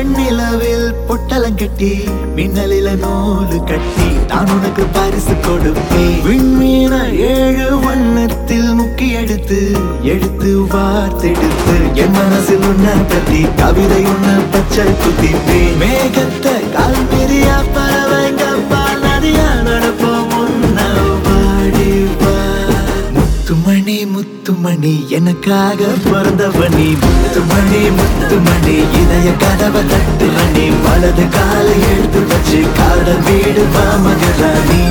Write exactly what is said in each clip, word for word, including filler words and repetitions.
வெண்ணிலவில் பொட்டலங்கட்டி மின்னலில நூலு கட்டி நான் உனக்கு பரிசு கொடுப்பேன். விண்மீன ஏழு வண்ணத்தில் முக்கி எடுத்து எடுத்து வார்த்தெடுத்து என் மனசில் உன்ன பத்தி கவிதை உன்ன பச்சை குத்திப்பேன். மேகத்தை கால் மீறியா பறவைங்க பால் நதியா நடப்போம் முன்ன வாடிவா. முத்துமணி முத்துமணி எனக்காக பிறந்தவனி, முத்துமணி முத்துமணி இதய கதவை தட்டுவனி, வலது காலை எடுத்து வச்சு காதல் வீடு வா மகராணி.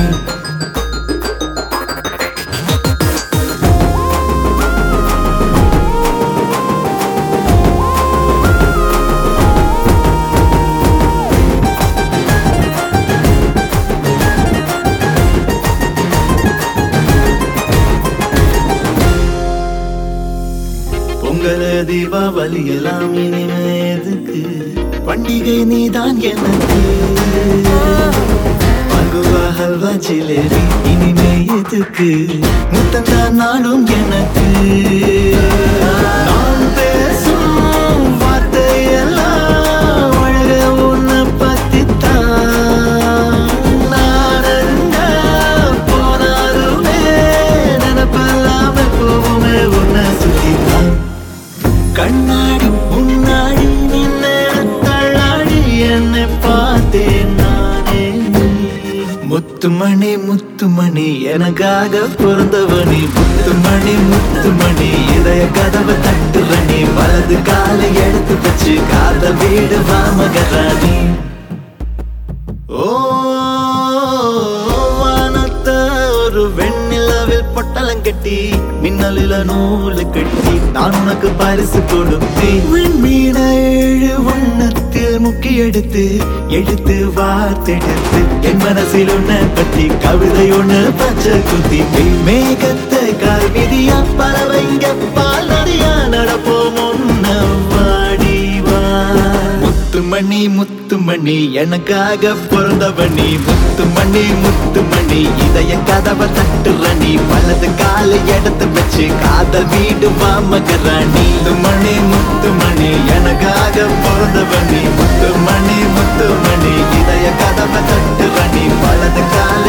பொங்கல் தீபாவளி எல்லாம் இனிமே எதுக்கு, பண்டிகை நீதான் எனக்கு. பங்குவா ஹல்வா ஜிலேபி இனிமே எதுக்கு, முத்தந்த நாளும் எனக்கு. நான் பேசும் வார்த்தையெல்லாம் அழக உன்னை பத்தித்தான். நாடங்க போனாலுமே நினப்பெல்லாம போவுமே உன்னை சுத்தித்தான். கண்ணாடி முன்னாடி நின்று தள்ளாடி என்னை பார்த்தேன் நானே. முத்துமணி முத்துமணி எனக்காக பிறந்தவனி, முத்துமணி முத்துமணி இதய கதவை தட்டுவனி, வலது காலை எடுத்து வச்சு காதல் வீடு வா மகராணி. ஓ வானத்தை ஒரு வெண்ணிலவில் பொட்டலங்கட்டி மின்னலில நூலு கட்டி நான் உனக்கு பரிசு கொடுப்பேன். விண்மீன ஏழு வண்ணத்தில் முக்கி எடுத்து எடுத்து வார்த்தெடுத்து என் மனசில் உன்னை பத்தி கவிதை ஒண்ணு பச்சை குத்திப்பேன். மேகத்தை கால் விதியா பறவைங்க பால் நதியா நடப்போம் முன்ன வாடிவா. முத்துமணி முத்துமணி எனக்காக பிறந்தவனி, முத்துமணி முத்துமணி இதய கதவை தட்டுறனி, வலது காலை எடுத்து வச்சு காதல் வீடு வா மகராணி. முத்துமணி முத்துமணி எனக்காக பிறந்தவனி, முத்துமணி முத்துமணி இதய கதவை தட்டுறனி, வலது காலை